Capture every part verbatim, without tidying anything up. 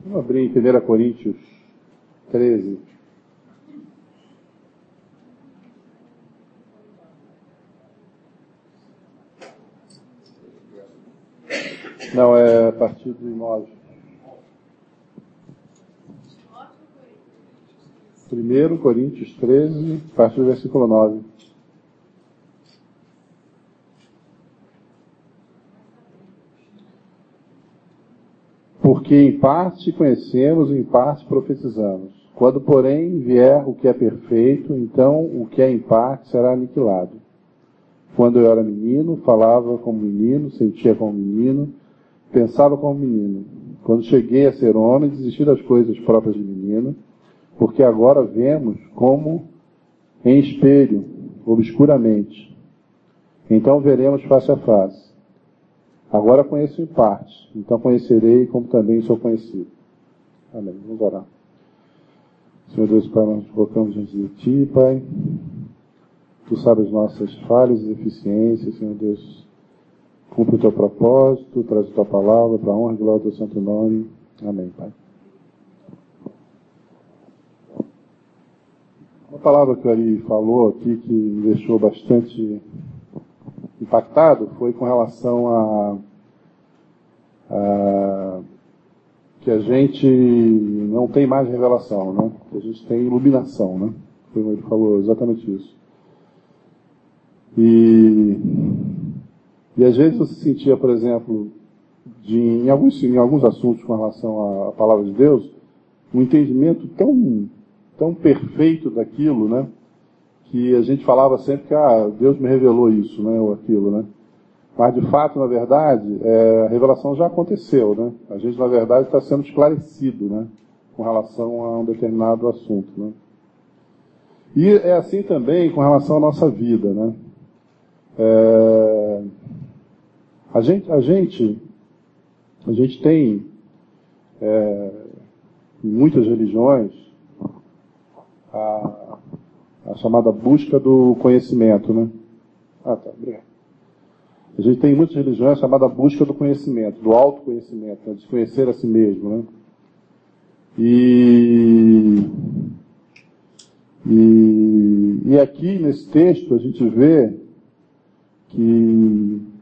Vamos abrir em primeira Coríntios treze. Não, é a partir de nove. primeira Coríntios treze, a partir do versículo nove. Porque em parte conhecemos e em parte profetizamos. Quando, porém, vier o que é perfeito, então o que é em parte será aniquilado. Quando eu era menino, falava como menino, sentia como menino, pensava como menino. Quando cheguei a ser homem, desisti das coisas próprias de menino, porque agora vemos como em espelho, obscuramente. Então veremos face a face. Agora conheço em parte, então conhecerei como também sou conhecido. Amém. Vamos orar. Senhor Deus, Pai, nós nos colocamos diante de Ti, Pai. Tu sabes nossas falhas e deficiências, Senhor Deus. Cumpre o Teu propósito, traz a Tua palavra para a honra e glória do Teu santo nome. Amém, Pai. Uma palavra que o Ari falou aqui que me deixou bastante impactado foi com relação a, a que a gente não tem mais revelação, né? Que a gente tem iluminação, né? Ele falou exatamente isso. E, e às vezes você sentia, por exemplo, de, em, alguns, em alguns assuntos com relação à palavra de Deus, um entendimento tão, tão perfeito daquilo, né? Que a gente falava sempre que ah, Deus me revelou isso, né? Ou aquilo, né? Mas de fato, na verdade, é, a revelação já aconteceu, né? A gente, na verdade, está sendo esclarecido, né? Com relação a um determinado assunto, né? E é assim também com relação à nossa vida, né? É, a gente, a gente, a gente tem é, em muitas religiões a, a chamada busca do conhecimento, né? Ah, tá, obrigado. A gente tem em muitas religiões a chamada busca do conhecimento, do autoconhecimento, né? De conhecer a si mesmo, né? E, e, e aqui nesse texto a gente vê que,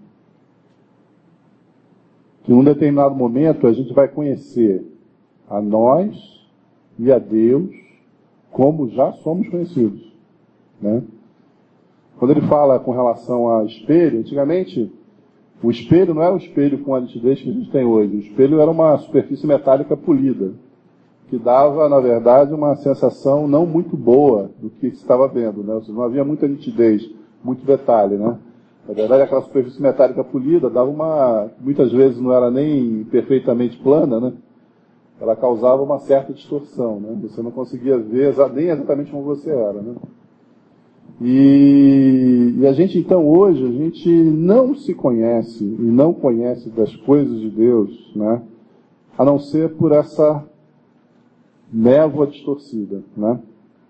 que num determinado momento a gente vai conhecer a nós e a Deus como já somos conhecidos, né? Quando ele fala com relação a espelho, antigamente o espelho não era um espelho com a nitidez que a gente tem hoje. O espelho era uma superfície metálica polida, que dava, na verdade, uma sensação não muito boa do que se estava vendo, né? Ou seja, não havia muita nitidez, muito detalhe, né? Na verdade, aquela superfície metálica polida dava uma... muitas vezes não era nem perfeitamente plana, né? Ela causava uma certa distorção, né? Você não conseguia ver nem exatamente como você era, né? E, e a gente, então, hoje, a gente não se conhece e não conhece das coisas de Deus, né? A não ser por essa névoa distorcida, né?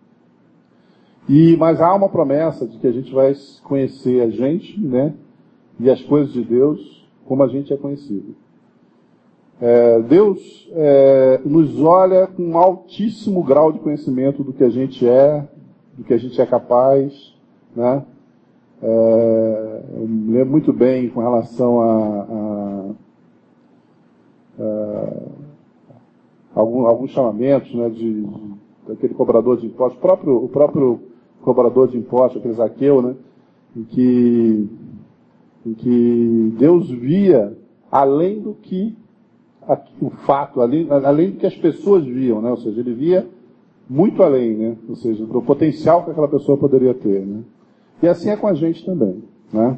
E, mas há uma promessa de que a gente vai conhecer a gente, né? E as coisas de Deus como a gente é conhecido. É, Deus é, nos olha com um altíssimo grau de conhecimento do que a gente é, do que a gente é capaz, né? É, eu me lembro muito bem com relação a, a, a algum, alguns chamamentos, né, de, de, daquele cobrador de impostos, o próprio, o próprio cobrador de impostos, aquele Zaqueu, né, em que, em que Deus via além do que a, o fato, além, além do que as pessoas viam, né? Ou seja, ele via muito além, né? Ou seja, do potencial que aquela pessoa poderia ter, né? E assim é com a gente também, né?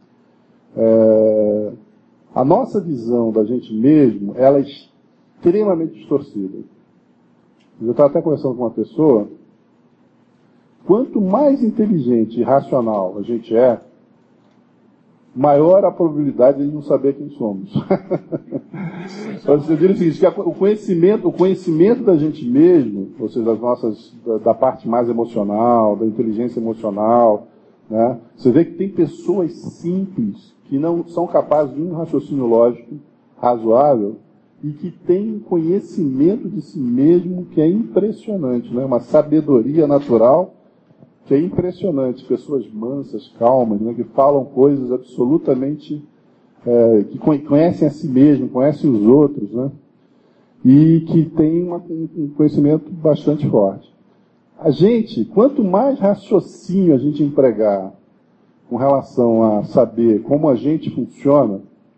É, a nossa visão da gente mesmo, ela é extremamente distorcida. Eu estava até conversando com uma pessoa, quanto mais inteligente e racional a gente é, maior a probabilidade de não saber quem somos. Você diz o seguinte, que o conhecimento, o conhecimento da gente mesmo, ou seja, das nossas, da, da parte mais emocional, da inteligência emocional, né? Você vê que tem pessoas simples que não são capazes de um raciocínio lógico razoável e que tem um conhecimento de si mesmo que é impressionante, né? Uma sabedoria natural que é impressionante. Pessoas mansas, calmas, né? Que falam coisas absolutamente... É, que conhecem a si mesmo, conhecem os outros, né? E que tem uma, um conhecimento bastante forte. A gente, quanto mais raciocínio a gente empregar com relação a saber como a gente funciona,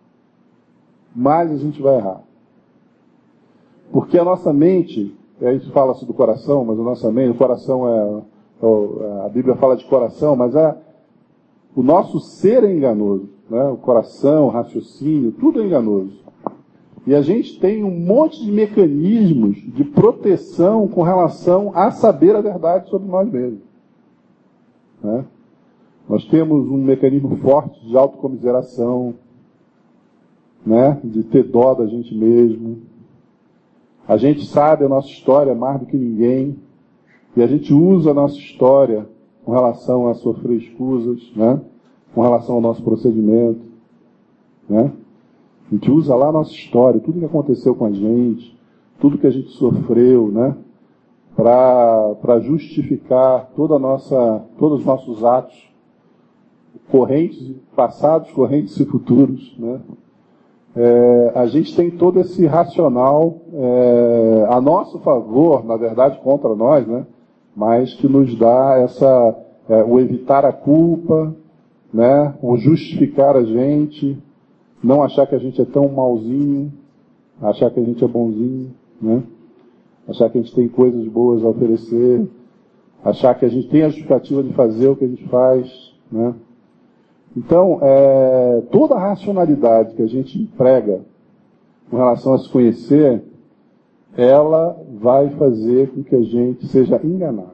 mais a gente vai errar. Porque a nossa mente, a gente fala-se do coração, mas a nossa mente, o coração é, a Bíblia fala de coração, mas é, o nosso ser é enganoso, né? O coração, o raciocínio, tudo é enganoso. E a gente tem um monte de mecanismos de proteção com relação a saber a verdade sobre nós mesmos, né? Nós temos um mecanismo forte de autocomiseração, né? De ter dó da gente mesmo. A gente sabe a nossa história mais do que ninguém, e a gente usa a nossa história com relação a sofrer escusas, né? Com relação ao nosso procedimento, né? A gente usa lá a nossa história, tudo que aconteceu com a gente, tudo que a gente sofreu, né? Para justificar toda a nossa, todos os nossos atos, correntes, passados, correntes e futuros, né? É, a gente tem todo esse racional é, a nosso favor, na verdade contra nós, né? Mas que nos dá essa, é, o evitar a culpa, né? O justificar a gente, não achar que a gente é tão malzinho, achar que a gente é bonzinho, né? Achar que a gente tem coisas boas a oferecer, achar que a gente tem a justificativa de fazer o que a gente faz, né? Então, é, toda a racionalidade que a gente emprega com relação a se conhecer, ela vai fazer com que a gente seja enganado.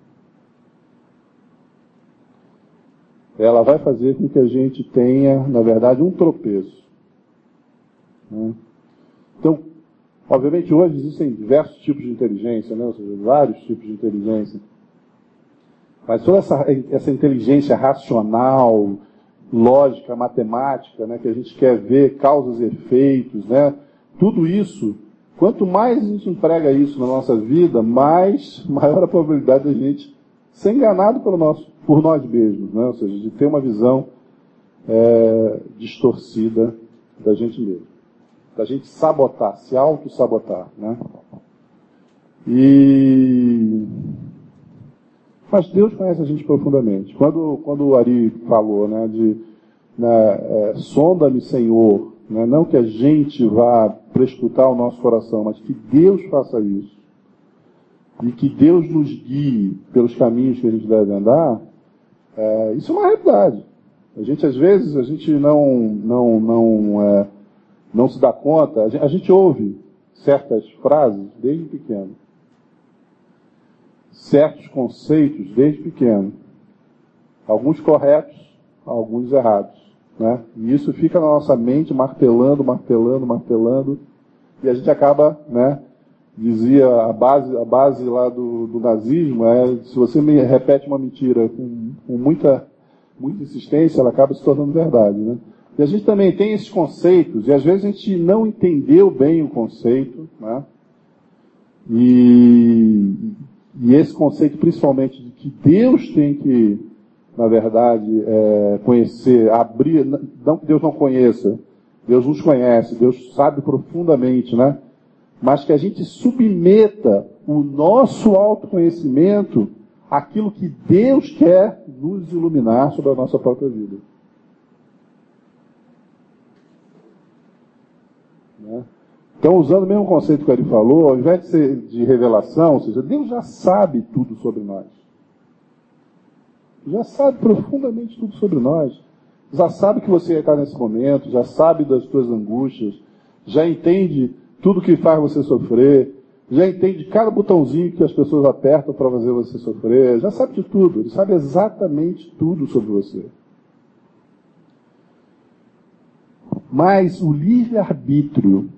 Ela vai fazer com que a gente tenha, na verdade, um tropeço, né? Então, obviamente, hoje existem diversos tipos de inteligência, né? Ou seja, vários tipos de inteligência. Mas toda essa, essa inteligência racional, lógica, matemática, né, que a gente quer ver causas e efeitos, né, tudo isso, quanto mais a gente emprega isso na nossa vida, mais maior a probabilidade de a gente ser enganado pelo nosso, por nós mesmos, né, ou seja, de ter uma visão é, distorcida da gente mesmo, da gente sabotar, se auto-sabotar, né. E... Mas Deus conhece a gente profundamente. Quando, quando o Ari falou, né, de né, é, sonda-me, Senhor, né, não que a gente vá prescrutar o nosso coração, mas que Deus faça isso. E que Deus nos guie pelos caminhos que a gente deve andar, é, isso é uma realidade. A gente, às vezes, a gente não, não, não, é, não se dá conta, a gente, a gente ouve certas frases desde pequeno. Certos conceitos desde pequeno, alguns corretos, alguns errados, né? E isso fica na nossa mente martelando, martelando, martelando, e a gente acaba, né? Dizia a base, a base lá do, do nazismo é, se você me repete uma mentira com, com muita, muita insistência, ela acaba se tornando verdade, né? E a gente também tem esses conceitos, e às vezes a gente não entendeu bem o conceito, né? E E esse conceito, principalmente, de que Deus tem que, na verdade, é, conhecer, abrir, não que Deus não conheça, Deus nos conhece, Deus sabe profundamente, né? Mas que a gente submeta o nosso autoconhecimento àquilo que Deus quer nos iluminar sobre a nossa própria vida. Né? Então, usando o mesmo conceito que ele falou, ao invés de ser de revelação, ou seja, Deus já sabe tudo sobre nós. Já sabe profundamente tudo sobre nós. Já sabe que você está nesse momento, já sabe das suas angústias, já entende tudo que faz você sofrer, já entende cada botãozinho que as pessoas apertam para fazer você sofrer, já sabe de tudo, ele sabe exatamente tudo sobre você. Mas o livre-arbítrio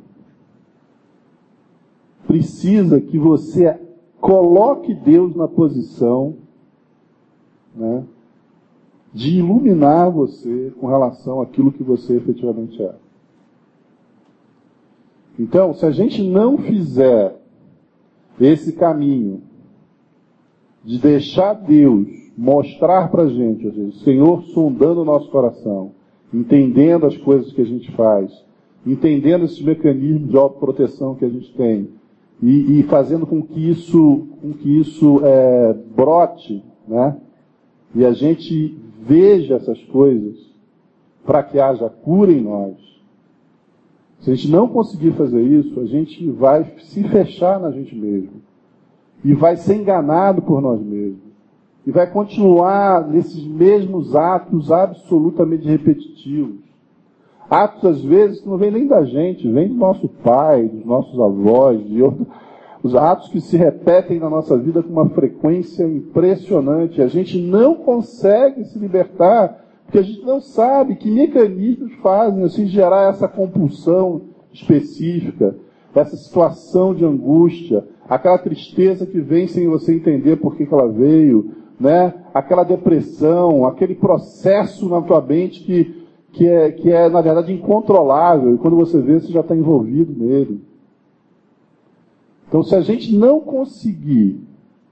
precisa que você coloque Deus na posição, né, de iluminar você com relação àquilo que você efetivamente é. Então, se a gente não fizer esse caminho de deixar Deus mostrar para a gente, ou seja, o Senhor sondando o nosso coração, entendendo as coisas que a gente faz, entendendo esses mecanismos de autoproteção que a gente tem, e, e fazendo com que isso, com que isso é, brote, né? E a gente veja essas coisas para que haja cura em nós. Se a gente não conseguir fazer isso, a gente vai se fechar na gente mesmo. E vai ser enganado por nós mesmos. E vai continuar nesses mesmos atos absolutamente repetitivos. Atos, às vezes, que não vêm nem da gente, vêm do nosso pai, dos nossos avós, de outros. Os atos que se repetem na nossa vida com uma frequência impressionante. A gente não consegue se libertar, porque a gente não sabe que mecanismos fazem assim, gerar essa compulsão específica, essa situação de angústia, aquela tristeza que vem sem você entender por que que ela veio, né? Aquela depressão, aquele processo na tua mente que, que, é, que é, na verdade, incontrolável, e quando você vê, você já está envolvido nele. Então, se a gente não conseguir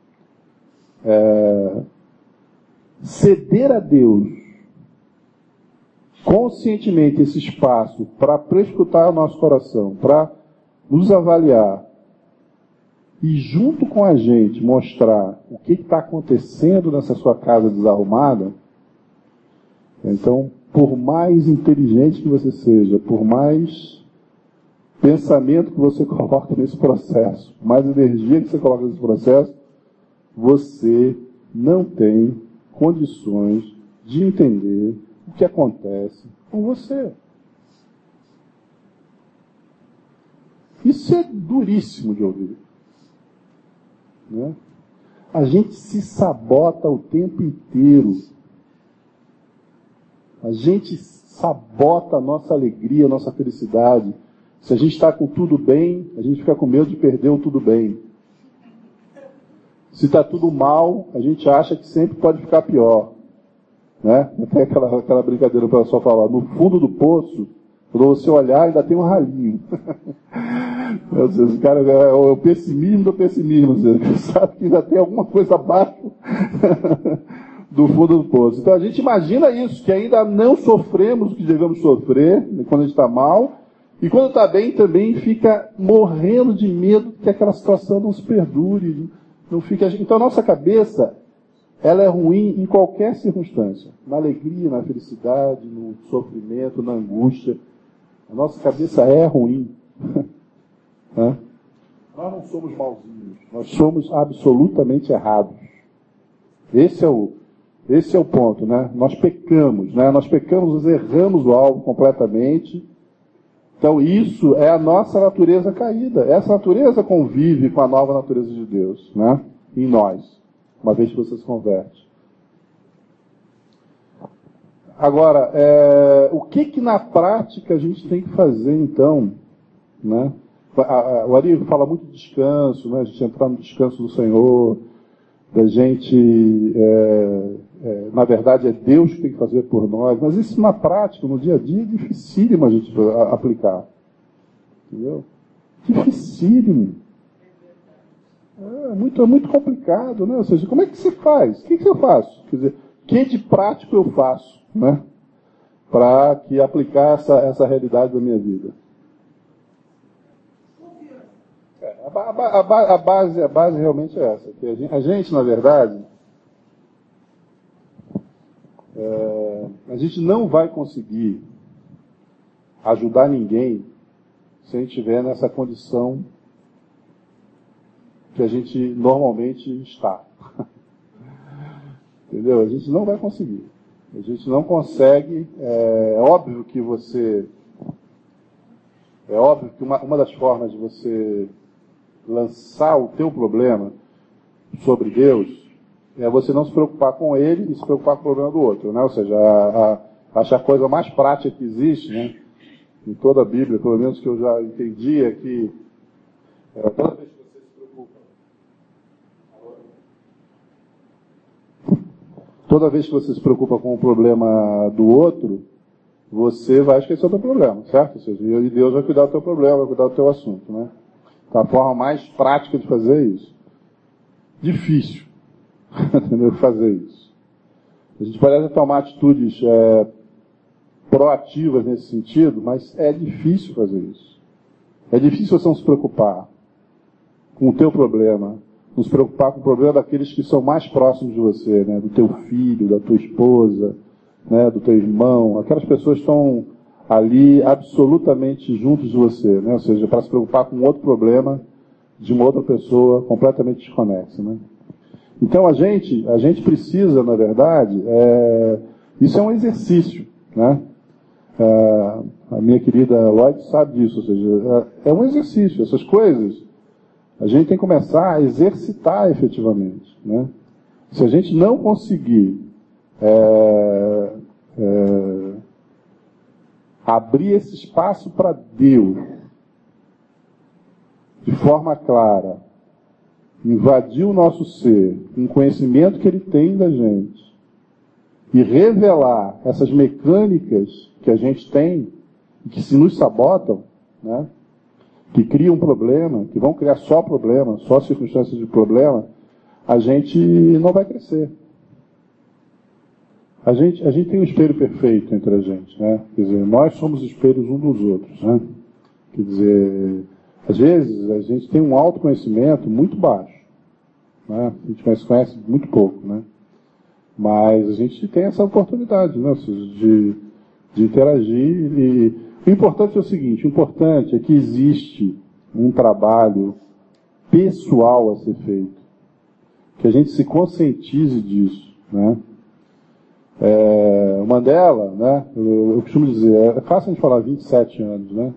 é, ceder a Deus conscientemente esse espaço para prescrutar o nosso coração, para nos avaliar e junto com a gente mostrar o que está acontecendo nessa sua casa desarrumada, então, por mais inteligente que você seja, por mais pensamento que você coloca nesse processo, mais energia que você coloca nesse processo, você não tem condições de entender o que acontece com você. Isso é duríssimo de ouvir. Né? A gente se sabota o tempo inteiro. A gente sabota a nossa alegria, a nossa felicidade. Se a gente está com tudo bem, a gente fica com medo de perder o tudo bem. Se está tudo mal, a gente acha que sempre pode ficar pior. Né? Tem aquela, aquela brincadeira para só falar, no fundo do poço, quando você olhar, ainda tem um ralinho. Esse cara é o pessimismo do pessimismo. Você sabe que ainda tem alguma coisa abaixo do fundo do poço. Então a gente imagina isso, que ainda não sofremos o que devemos sofrer quando a gente está mal, e quando está bem também fica morrendo de medo que aquela situação não se perdure. Não fique... Então a nossa cabeça, ela é ruim em qualquer circunstância. Na alegria, na felicidade, no sofrimento, na angústia. A nossa cabeça é ruim. Nós não somos malzinhos. Nós somos absolutamente errados. Esse é o, esse é o ponto, né? Nós pecamos, né? Nós pecamos, nós erramos o alvo completamente. Então isso é a nossa natureza caída. Essa natureza convive com a nova natureza de Deus, né? Em nós, uma vez que você se converte. Agora, é, o que que na prática a gente tem que fazer então, né? O Ari fala muito de descanso, né? A gente entrar no descanso do Senhor, da gente, é, é, na verdade é Deus que tem que fazer por nós, mas isso na prática, no dia a dia, é dificílimo a gente aplicar. Entendeu? Dificílimo. É muito, é muito complicado, né? Ou seja, como é que se faz? O que, que eu faço? Quer dizer, o que de prático eu faço, né? Para que aplicar essa, essa realidade da minha vida? A, a, a, a, base, a base realmente é essa. Que a, gente, a gente, na verdade, é, a gente não vai conseguir ajudar ninguém se a gente estiver nessa condição que a gente normalmente está. Entendeu? A gente não vai conseguir. A gente não consegue. É, é óbvio que você... É óbvio que uma, uma das formas de você lançar o teu problema sobre Deus é você não se preocupar com ele e se preocupar com o problema do outro, né? Ou seja, a, a, acho a coisa mais prática que existe, né? Em toda a Bíblia, pelo menos que eu já entendi, é que é, toda vez que você se preocupa toda vez que você se preocupa com o problema do outro, você vai esquecer o teu problema, certo? Ou seja, e Deus vai cuidar do teu problema, vai cuidar do teu assunto, né? Então, a forma mais prática de fazer isso. Difícil, entendeu? Fazer isso. A gente parece tomar atitudes é, proativas nesse sentido, mas é difícil fazer isso. É difícil você não se preocupar com o teu problema, não se preocupar com o problema daqueles que são mais próximos de você, né? Do teu filho, da tua esposa, né? Do teu irmão. Aquelas pessoas estão ali absolutamente juntos de você, né? Ou seja, para se preocupar com outro problema de uma outra pessoa completamente desconexa, né? Então a gente, a gente precisa, na verdade, é, isso é um exercício, né? É, a minha querida Lloyd sabe disso, ou seja, é, é um exercício. Essas coisas a gente tem que começar a exercitar efetivamente, né? Se a gente não conseguir é, é, abrir esse espaço para Deus de forma clara, invadir o nosso ser com o conhecimento que Ele tem da gente e revelar essas mecânicas que a gente tem e que se nos sabotam, né? Que criam problema, que vão criar só problema, só circunstâncias de problema, a gente não vai crescer. A gente, a gente tem um espelho perfeito entre a gente, né? Quer dizer, nós somos espelhos uns dos outros, né? Quer dizer, às vezes a gente tem um autoconhecimento muito baixo, né? A gente se conhece muito pouco, né? Mas a gente tem essa oportunidade, né? de, de interagir. E o importante é o seguinte, o importante é que existe um trabalho pessoal a ser feito, que a gente se conscientize disso, né? É, o Mandela, né? Eu, eu costumo dizer, é fácil de falar vinte e sete anos, né?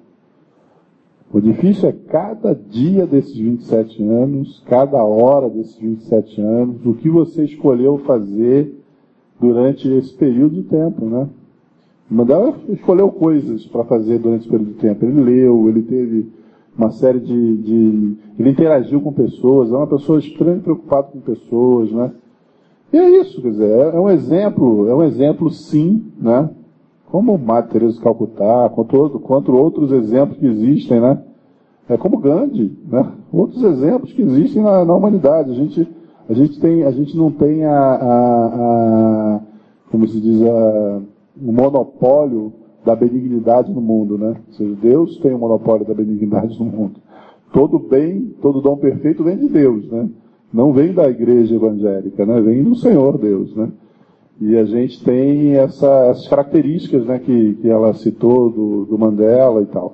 O difícil é cada dia desses vinte e sete anos, cada hora desses vinte e sete anos, o que você escolheu fazer durante esse período de tempo, né? O Mandela escolheu coisas para fazer durante esse período de tempo. Ele leu, ele teve uma série de, de... Ele interagiu com pessoas, é uma pessoa extremamente preocupada com pessoas, né? E é isso, quer dizer, é um exemplo, é um exemplo sim, né? Como Madre Teresa de Calcutá, quanto, quanto outros exemplos que existem, né? É como Gandhi, né? Outros exemplos que existem na, na humanidade. A gente, a gente tem, a gente não tem a, a, a como se diz, a, o monopólio da benignidade no mundo, né? Ou seja, Deus tem o monopólio da benignidade no mundo. Todo bem, todo dom perfeito vem de Deus, né? Não vem da igreja evangélica, né? Vem do Senhor Deus, né? E a gente tem essa, essas características, né, que, que ela citou do, do Mandela e tal.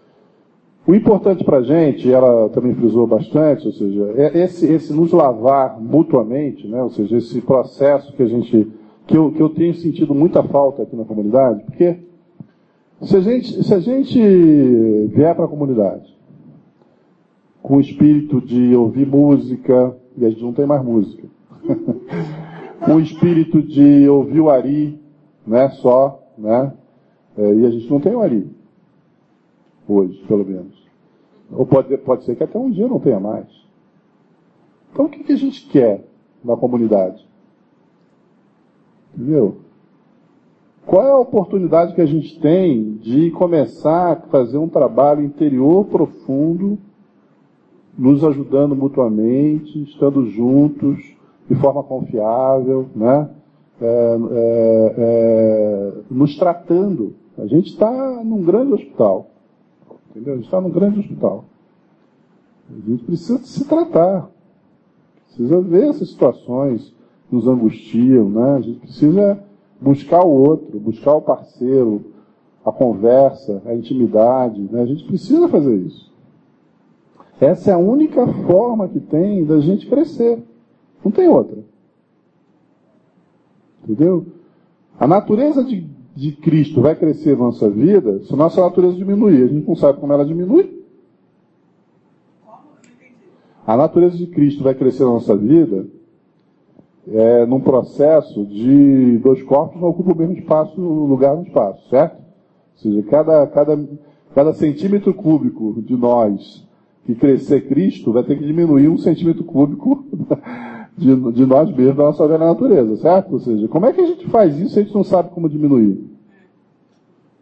O importante para a gente, ela também frisou bastante, ou seja, é esse, esse nos lavar mutuamente, né, ou seja, esse processo que a gente, que eu, que eu tenho sentido muita falta aqui na comunidade, porque se a gente, se a gente vier para a comunidade com o espírito de ouvir música, e a gente não tem mais música, com o espírito de ouvir o Ari, né, só, né, é, e a gente não tem o Ari, hoje, pelo menos. Ou pode, pode ser que até um dia não tenha mais. Então o que, que a gente quer na comunidade? Entendeu? Qual é a oportunidade que a gente tem de começar a fazer um trabalho interior profundo, nos ajudando mutuamente, estando juntos, de forma confiável, né? É, é, é, nos tratando. A gente está num grande hospital. Entendeu? A gente está num grande hospital. A gente precisa se tratar. Precisa ver essas situações que nos angustiam, né? A gente precisa buscar o outro, buscar o parceiro, a conversa, a intimidade, né? A gente precisa fazer isso. Essa é a única forma que tem da gente crescer. Não tem outra. Entendeu? A natureza de, de Cristo vai crescer na nossa vida se a nossa natureza diminuir. A gente não sabe como ela diminui. A natureza de Cristo vai crescer na nossa vida é, num processo de dois corpos não ocupam o mesmo espaço, lugar no espaço, certo? Ou seja, cada, cada, cada centímetro cúbico de nós que crescer Cristo vai ter que diminuir um centímetro cúbico de, de nós mesmos, da nossa velha natureza, certo? Ou seja, como é que a gente faz isso se a gente não sabe como diminuir?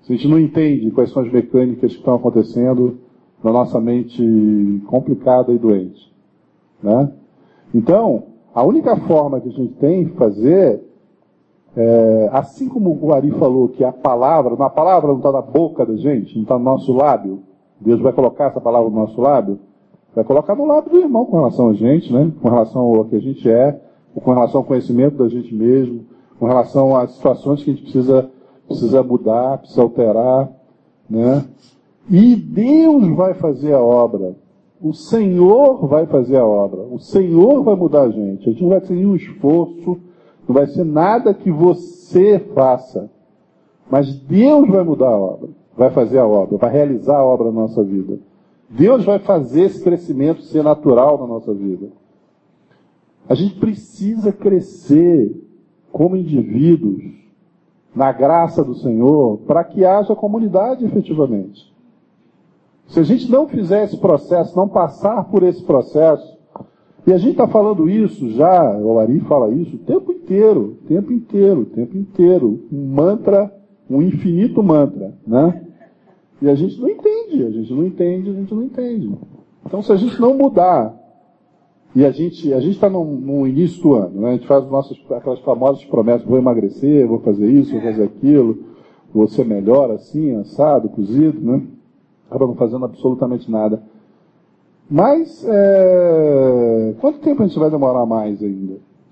se a gente não entende quais são as mecânicas que estão acontecendo na nossa mente complicada e doente, né? Então, a única forma que a gente tem de fazer, é, assim como o Ari falou, que a palavra, a palavra não está na boca da gente, não está no nosso lábio, Deus vai colocar essa palavra no nosso lábio, vai colocar no lábio do irmão com relação a gente, né? Com relação ao que a gente é, com relação ao conhecimento da gente mesmo, com relação às situações que a gente precisa, precisa mudar, precisa alterar, né? E Deus vai fazer a obra. O Senhor vai fazer a obra. O Senhor vai mudar a gente. A gente não vai ter nenhum esforço, não vai ser nada que você faça. Mas Deus vai mudar a obra, vai fazer a obra, vai realizar a obra na nossa vida. Deus vai fazer esse crescimento ser natural na nossa vida. A gente precisa crescer como indivíduos na graça do Senhor para que haja comunidade efetivamente. Se a gente não fizer esse processo, não passar por esse processo, e a gente está falando isso já, o Ari fala isso o tempo inteiro, o tempo inteiro, o tempo inteiro, um mantra, um infinito mantra, né? E a gente não entende, a gente não entende, a gente não entende. Então, se a gente não mudar, e a gente a gente está no, no início do ano, né? A gente faz nossas, aquelas famosas promessas, vou emagrecer, vou fazer isso, vou fazer aquilo, vou ser melhor assim, assado, cozido, né? Acaba não fazendo absolutamente nada. Mas, é... quanto tempo a gente vai demorar mais ainda?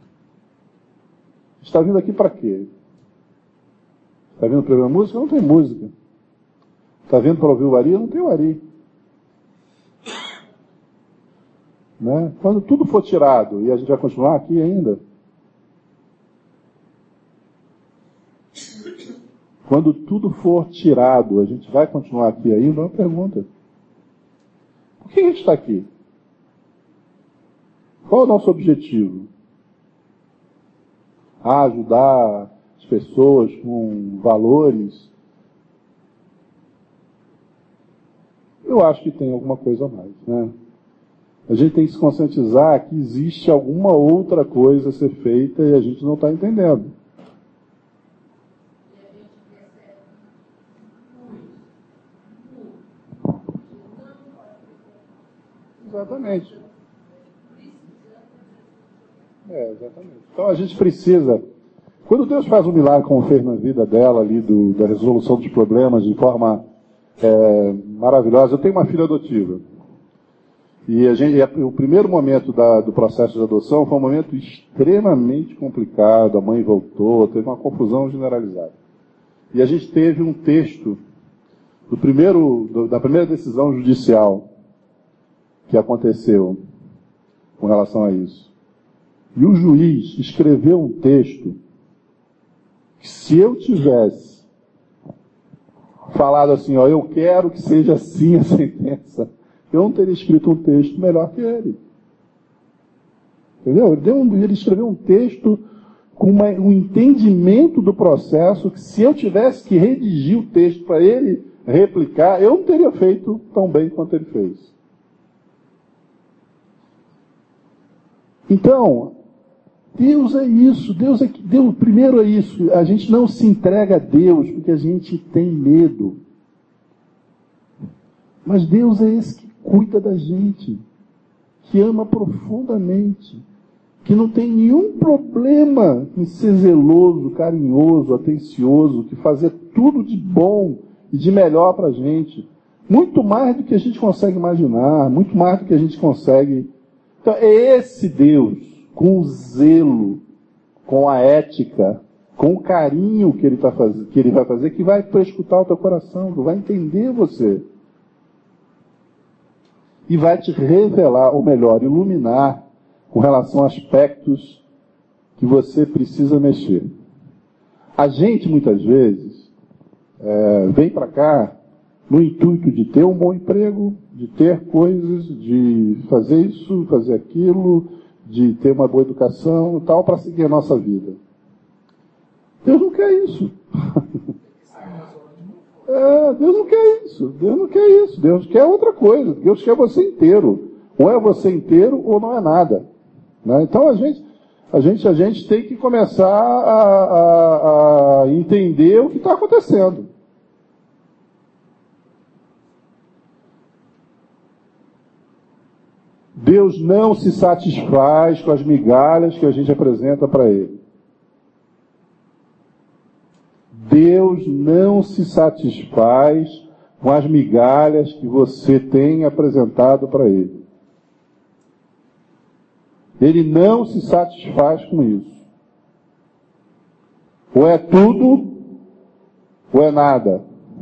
A gente está vindo aqui para quê? Está vindo para ouvir música? Não tem música. Está vindo para ouvir o Ari? Não tem o Ari. Né? Quando tudo for tirado, e a gente vai continuar aqui ainda, quando tudo for tirado, a gente vai continuar aqui ainda? É uma pergunta. Por que a gente está aqui? Qual é o nosso objetivo? Ah, ajudar as pessoas com valores. Eu acho que tem alguma coisa a mais, né? A gente tem que se conscientizar que existe alguma outra coisa a ser feita e a gente não está entendendo. Exatamente. É, exatamente. Então a gente precisa... Quando Deus faz um milagre como fez na vida dela ali, do, da resolução dos problemas de forma é, maravilhosa. Eu tenho uma filha adotiva. E, a gente, e o primeiro momento da, do processo de adoção foi um momento extremamente complicado. A mãe voltou, teve uma confusão generalizada. E a gente teve um texto do primeiro, do, da primeira decisão judicial que aconteceu com relação a isso. E o juiz escreveu um texto que, se eu tivesse falado assim, ó, eu quero que seja assim a sentença, eu não teria escrito um texto melhor que ele. Entendeu? Ele, deu um, ele escreveu um texto com uma, um entendimento do processo que, se eu tivesse que redigir o texto para ele replicar, eu não teria feito tão bem quanto ele fez. Então, Deus é isso, Deus é que, Deus, primeiro é isso, a gente não se entrega a Deus porque a gente tem medo. Mas Deus é esse que cuida da gente, que ama profundamente, que não tem nenhum problema em ser zeloso, carinhoso, atencioso, que fazer tudo de bom e de melhor para a gente. Muito mais do que a gente consegue imaginar, muito mais do que a gente consegue... Então, é esse Deus, com o zelo, com a ética, com o carinho que ele, tá faz... que ele vai fazer, que vai prescutar o teu coração, que vai entender você. E vai te revelar, ou melhor, iluminar com relação a aspectos que você precisa mexer. A gente, muitas vezes, é, vem para cá no intuito de ter um bom emprego, de ter coisas, de fazer isso, fazer aquilo, de ter uma boa educação e tal, para seguir a nossa vida. Deus não quer isso. É, Deus não quer isso. Deus não quer isso. Deus quer outra coisa. Deus quer você inteiro. Ou é você inteiro ou não é nada. Né? Então a gente, a, gente, a gente tem que começar a, a, a entender o que está acontecendo. Deus não se satisfaz com as migalhas que a gente apresenta para Ele. Deus não se satisfaz com as migalhas que você tem apresentado para Ele. Ele não se satisfaz com isso. Ou é tudo, ou é nada.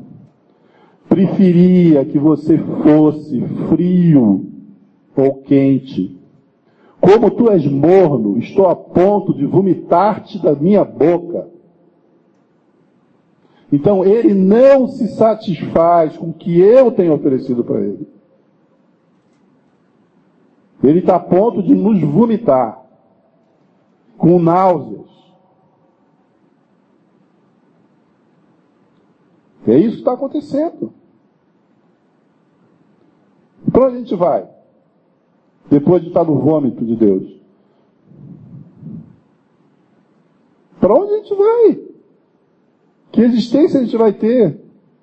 Preferia que você fosse frio ou quente. Como tu és morno, estou a ponto de vomitar-te da minha boca. Então, ele não se satisfaz com o que eu tenho oferecido para ele. Ele está a ponto de nos vomitar, com náuseas. É isso que está acontecendo. E para onde a gente vai? Depois de estar no vômito de Deus. Para onde a gente vai? Que existência a gente vai ter?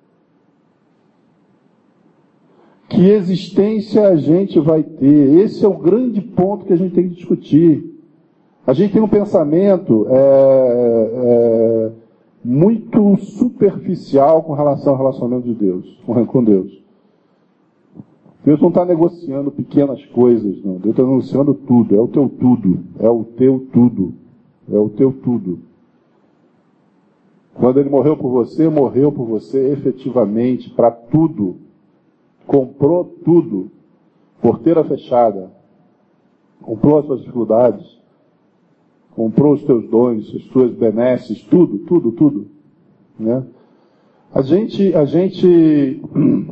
Que existência a gente vai ter? Esse é o grande ponto que a gente tem que discutir. A gente tem um pensamento é, é, muito superficial com relação ao relacionamento de Deus, com Deus. Deus não está negociando pequenas coisas, não. Deus está negociando tudo. É o teu tudo. É o teu tudo. É o teu tudo. Quando Ele morreu por você, morreu por você efetivamente para tudo. Comprou tudo. Porteira fechada. Comprou as suas dificuldades. Comprou os teus dons, as tuas benesses, tudo, tudo, tudo. Né? A gente, a gente...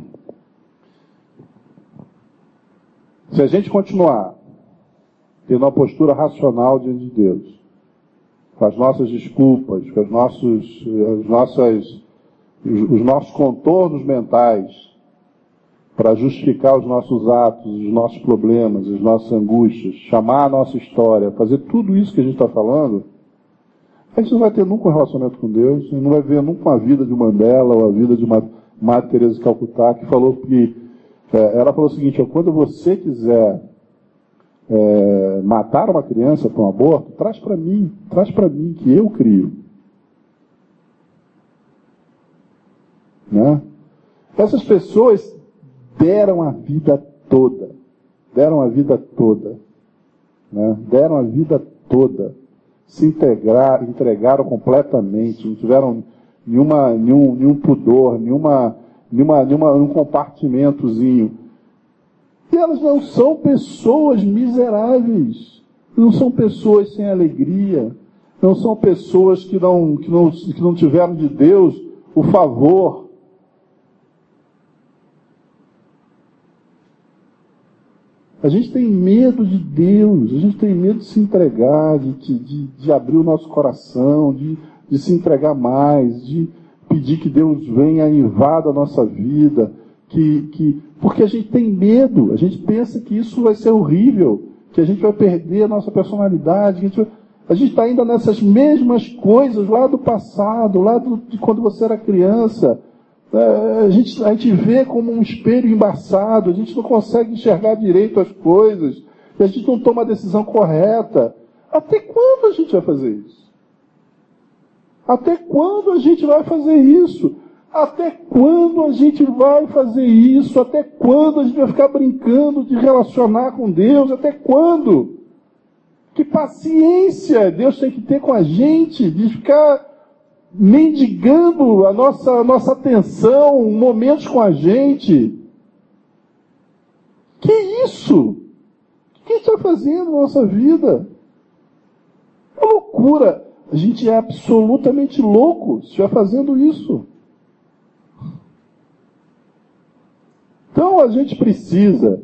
Se a gente continuar tendo uma postura racional diante de Deus, com as nossas desculpas, com as nossos, as nossas, os, os nossos contornos mentais, para justificar os nossos atos, os nossos problemas, as nossas angústias, chamar a nossa história, fazer tudo isso que a gente está falando, a gente não vai ter nunca um relacionamento com Deus, e não vai ver nunca a vida de Mandela ou a vida de uma Madre Teresa de Calcutá, que falou que É, ela falou o seguinte, ó, quando você quiser é, matar uma criança com um aborto, traz para mim, traz para mim que eu crio. Né? Essas pessoas deram a vida toda, deram a vida toda, né? deram a vida toda, se integrar, entregaram completamente, não tiveram nenhuma, nenhum, nenhum pudor, nenhuma Numa, numa, num compartimentozinho. E elas não são pessoas miseráveis. Não são pessoas sem alegria. Não são pessoas que não, que não, que não tiveram de Deus o favor. A gente tem medo de Deus. A gente tem medo de se entregar, de, de, de abrir o nosso coração, de, de se entregar mais, de pedir que Deus venha e invada a nossa vida, que, que, porque a gente tem medo, a gente pensa que isso vai ser horrível, que a gente vai perder a nossa personalidade, que a gente vai, a gente está ainda nessas mesmas coisas lá do passado, lá do, de quando você era criança. É, a, gente, a gente vê como um espelho embaçado, a gente não consegue enxergar direito as coisas, e a gente não toma a decisão correta. Até quando a gente vai fazer isso? Até quando a gente vai fazer isso? Até quando a gente vai fazer isso? Até quando a gente vai ficar brincando de relacionar com Deus? Até quando? Que paciência Deus tem que ter com a gente, de ficar mendigando a nossa, a nossa atenção, momentos com a gente. Que isso? O que a gente está fazendo na nossa vida? É loucura. A gente é absolutamente louco se estiver fazendo isso. Então a gente precisa,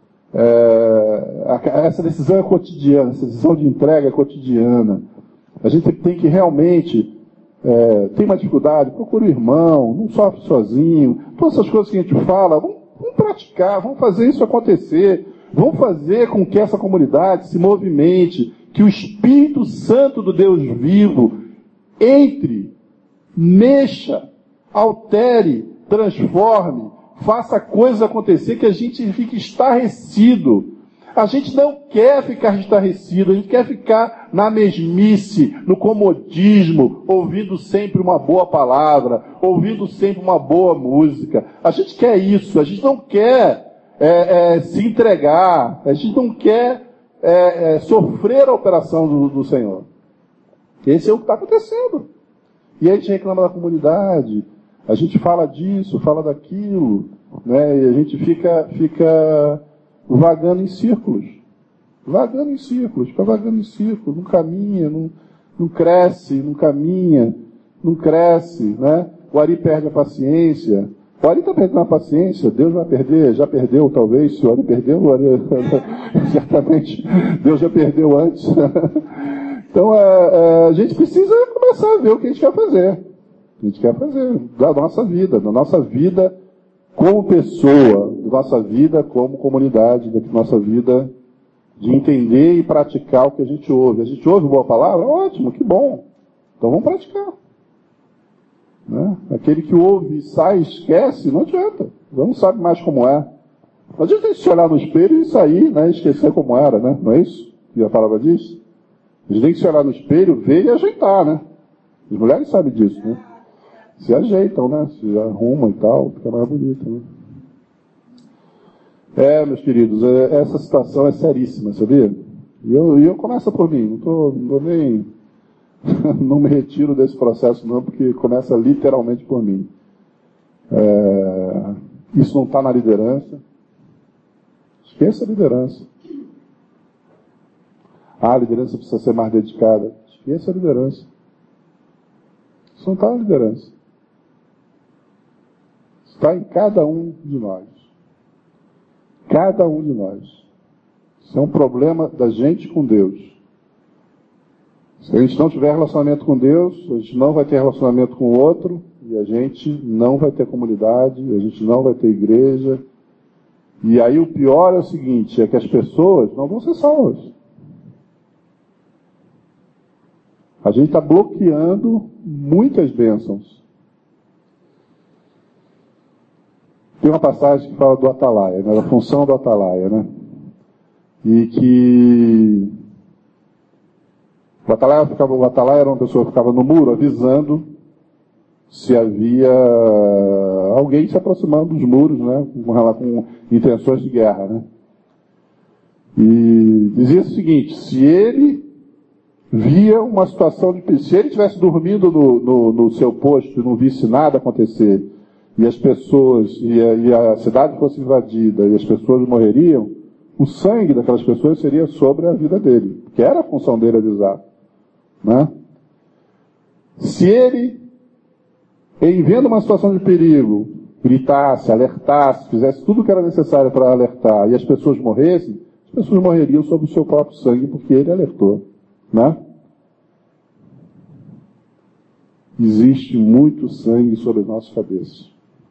é, essa decisão é cotidiana, essa decisão de entrega é cotidiana. A gente tem que realmente, é, tem uma dificuldade, procura o irmão, não sofre sozinho. Todas essas coisas que a gente fala, vamos, vamos praticar, vamos fazer isso acontecer. Vamos fazer com que essa comunidade se movimente, que o Espírito Santo do Deus vivo entre, mexa, altere, transforme, faça coisas acontecer, que a gente fique estarrecido. A gente não quer ficar estarrecido, a gente quer ficar na mesmice, no comodismo, ouvindo sempre uma boa palavra, ouvindo sempre uma boa música. A gente quer isso, a gente não quer é, é, se entregar, a gente não quer é, é, sofrer a operação do, do Senhor. Esse é o que está acontecendo. E aí a gente reclama da comunidade, a gente fala disso, fala daquilo, né? E a gente fica, fica vagando em círculos. Vagando em círculos, fica vagando em círculos, não caminha, não, não cresce, não caminha, não cresce, né? O Ari perde a paciência. O Ari está perdendo a paciência, Deus vai perder, já perdeu talvez, se o Ari perdeu, o Ari, certamente Deus já perdeu antes. Então é, é, a gente precisa começar a ver o que a gente quer fazer. A gente quer fazer da nossa vida, da nossa vida como pessoa, da nossa vida como comunidade, da nossa vida de entender e praticar o que a gente ouve. A gente ouve boa palavra? Ótimo, que bom. Então vamos praticar. Né? Aquele que ouve e sai, esquece, não adianta. Não sabe mais como é. Não adianta se olhar no espelho e sair, né, e esquecer como era, né? Não é isso que a palavra diz? A gente tem que se olhar no espelho, ver e ajeitar, né? As mulheres sabem disso, né? Se ajeitam, né? Se arrumam e tal, fica mais bonito, né? É, meus queridos, é, essa situação é seríssima, sabia? E eu, eu começa por mim, não tô, não tô nem... não me retiro desse processo não, porque começa literalmente por mim. É, isso não está na liderança. Esqueça a liderança. Ah, a liderança precisa ser mais dedicada. Esqueça a liderança. Isso não está na liderança. Está em cada um de nós. Cada um de nós. Isso é um problema da gente com Deus. Se a gente não tiver relacionamento com Deus, a gente não vai ter relacionamento com o outro, e a gente não vai ter comunidade, a gente não vai ter igreja. E aí o pior é o seguinte, é que as pessoas não vão ser salvas. A gente está bloqueando muitas bênçãos. Tem uma passagem que fala do atalaia, né, da função do atalaia, né? E que o atalaia, ficava, o atalaia era uma pessoa que ficava no muro avisando se havia alguém se aproximando dos muros, né, com, com intenções de guerra, né? E dizia o seguinte, se ele via uma situação de perigo, se ele estivesse dormindo no, no, no seu posto e não visse nada acontecer, e as pessoas, e a, e a cidade fosse invadida, e as pessoas morreriam, o sangue daquelas pessoas seria sobre a vida dele, que era a função dele avisar, né? Se ele, em vendo uma situação de perigo, gritasse, alertasse, fizesse tudo o que era necessário para alertar, e as pessoas morressem, as pessoas morreriam sob o seu próprio sangue, porque ele alertou, né? Existe muito sangue sobre nossas cabeças.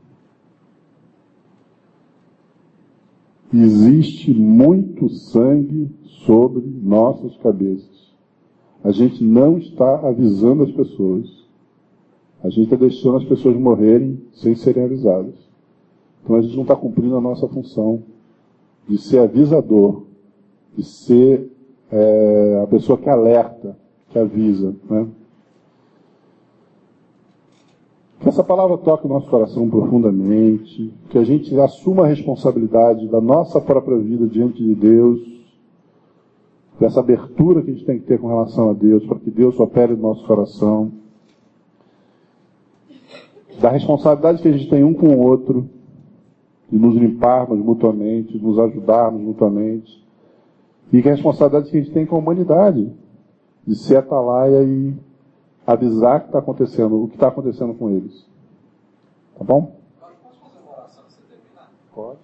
Existe muito sangue sobre nossas cabeças. A gente não está avisando as pessoas. A gente está deixando as pessoas morrerem sem serem avisadas. Então a gente não está cumprindo a nossa função de ser avisador, de ser é, a pessoa que alerta, que avisa, né? Que essa palavra toque o nosso coração profundamente, que a gente assuma a responsabilidade da nossa própria vida diante de Deus, dessa abertura que a gente tem que ter com relação a Deus, para que Deus opere no nosso coração, da responsabilidade que a gente tem um com o outro, de nos limparmos mutuamente, de nos ajudarmos mutuamente, e que a responsabilidade que a gente tem com a humanidade, de ser atalaia e avisar o que está acontecendo, o que está acontecendo com eles. Tá bom? Posso fazer uma oração antes de você terminar? Pode.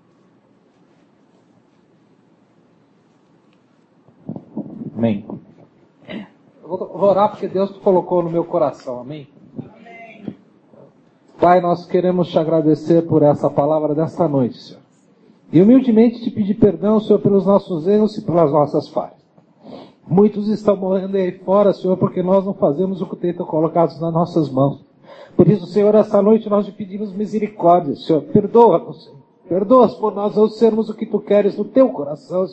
Amém. Eu vou, vou orar porque Deus colocou no meu coração. Amém? Amém. Pai, nós queremos te agradecer por essa palavra desta noite, Senhor. E humildemente te pedir perdão, Senhor, pelos nossos erros e pelas nossas falhas. Muitos estão morrendo aí fora, Senhor, porque nós não fazemos o que tem colocado nas nossas mãos. Por isso, Senhor, essa noite nós te pedimos misericórdia, Senhor. Perdoa-nos, Senhor. Perdoa-nos por nós não sermos o que tu queres no teu coração, Senhor.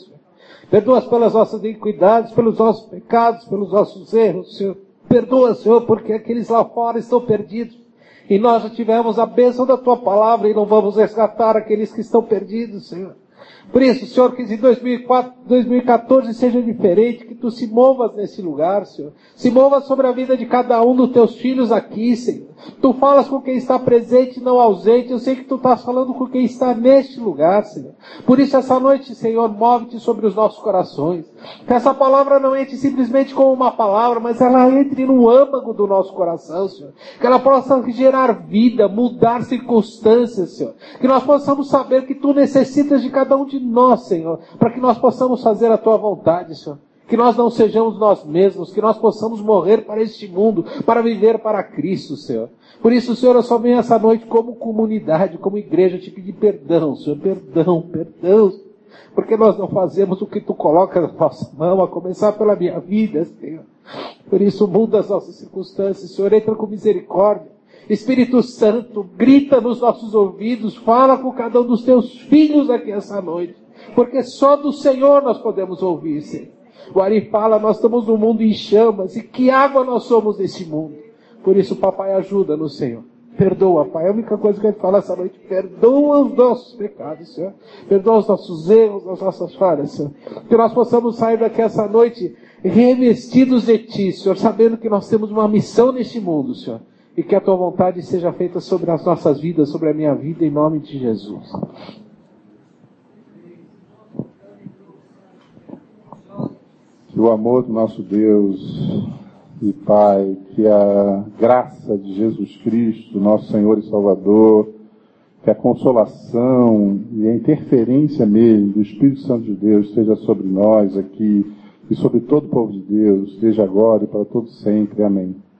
Perdoa pelas nossas iniquidades, pelos nossos pecados, pelos nossos erros, Senhor. Perdoa, Senhor, porque aqueles lá fora estão perdidos. E nós já tivemos a bênção da Tua palavra e não vamos resgatar aqueles que estão perdidos, Senhor. Por isso, Senhor, que em dois mil e quatro, dois mil e quatorze seja diferente, que Tu se movas nesse lugar, Senhor. Se movas sobre a vida de cada um dos Teus filhos aqui, Senhor. Tu falas com quem está presente e não ausente. Eu sei que Tu estás falando com quem está neste lugar, Senhor. Por isso, essa noite, Senhor, move-te sobre os nossos corações. Que essa palavra não entre simplesmente como uma palavra, mas ela entre no âmago do nosso coração, Senhor. Que ela possa gerar vida, mudar circunstâncias, Senhor. Que nós possamos saber que Tu necessitas de cada um de nós, Senhor, para que nós possamos fazer a Tua vontade, Senhor. Que nós não sejamos nós mesmos, que nós possamos morrer para este mundo, para viver para Cristo, Senhor. Por isso, Senhor, eu só venho essa noite como comunidade, como igreja, te pedir perdão, Senhor, perdão, perdão, porque nós não fazemos o que Tu coloca na nossa mão, a começar pela minha vida, Senhor. Por isso, muda as nossas circunstâncias, Senhor, entra com misericórdia. Espírito Santo, grita nos nossos ouvidos, fala com cada um dos Teus filhos aqui essa noite, porque só do Senhor nós podemos ouvir, Senhor. O Ari fala, nós estamos num mundo em chamas, e que água nós somos nesse mundo. Por isso, papai, ajuda-nos, Senhor. Perdoa, Pai. A única coisa que a gente fala essa noite, perdoa os nossos pecados, Senhor. Perdoa os nossos erros, as nossas falhas, Senhor. Que nós possamos sair daqui essa noite revestidos de Ti, Senhor, sabendo que nós temos uma missão neste mundo, Senhor. E que a Tua vontade seja feita sobre as nossas vidas, sobre a minha vida, em nome de Jesus. Que o amor do nosso Deus e Pai, que a graça de Jesus Cristo, nosso Senhor e Salvador, que a consolação e a interferência mesmo do Espírito Santo de Deus esteja sobre nós aqui e sobre todo o povo de Deus, desde agora e para todo sempre. Amém.